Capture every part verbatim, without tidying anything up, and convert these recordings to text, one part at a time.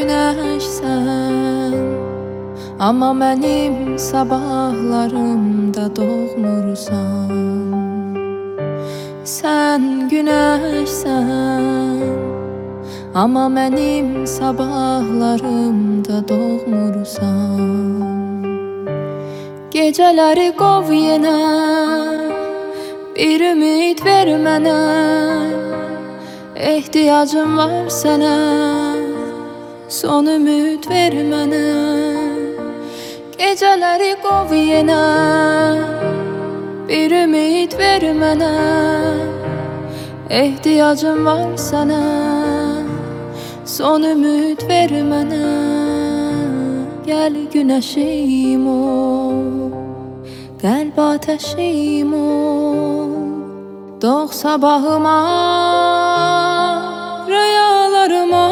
güneşsen, ama mənim sabahlarımda doğmursan. Sen güneşsen, ama mənim sabahlarımda doğmursan. Geceleri qov yenə, bir ümid ver mənə, ehtiyacım var sənə, son ümid ver mənə. Geceleri qov yenə, bir ümid ver mənə, ehtiyacım var sənə, son ümid ver mənə. Gel güneşim ol, qəlb ateşim ol, doğ sabahıma, rüyalarıma.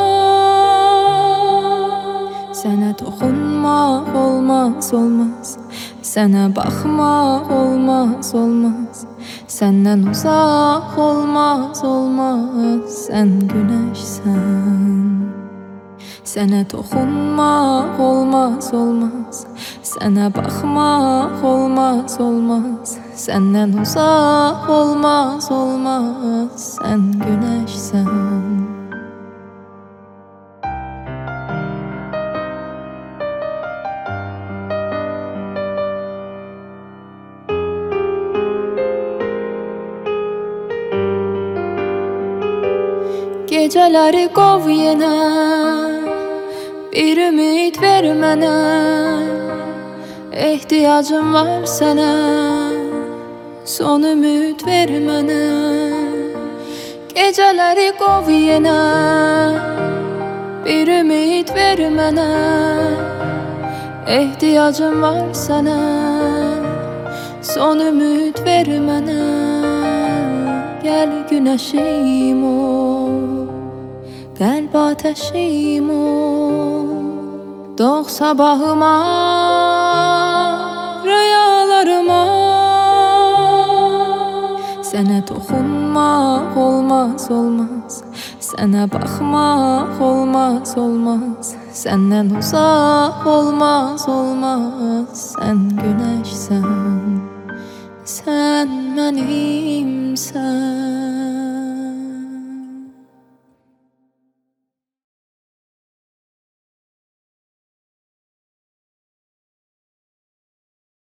Sənə toxunmaq olmaz, olmaz, sənə baxmaq olmaz, olmaz, səndən uzaq olmaz, olmaz, sən güneşsən. Sənə toxunmaq olmaz, olmaz, sənə baxmaq olmaz, olmaz, səndən uzaq olmaz, olmaz, sən güneşsən. Geceleri qov yenə, bir ümid ver mənə, ehtiyacım var sənə, son ümid ver mənə. Geceleri qov yenə, bir ümid ver mənə, ehtiyacım var sənə, son ümid ver mənə. Gel güneşim ol, qəlb ateşim ol, doğ sabahıma, rüyalarıma. Sənə toxunmaq olmaz, olmaz, sənə baxmaq olmaz, olmaz, səndən uzaq olmaz, olmaz, sən güneşsən.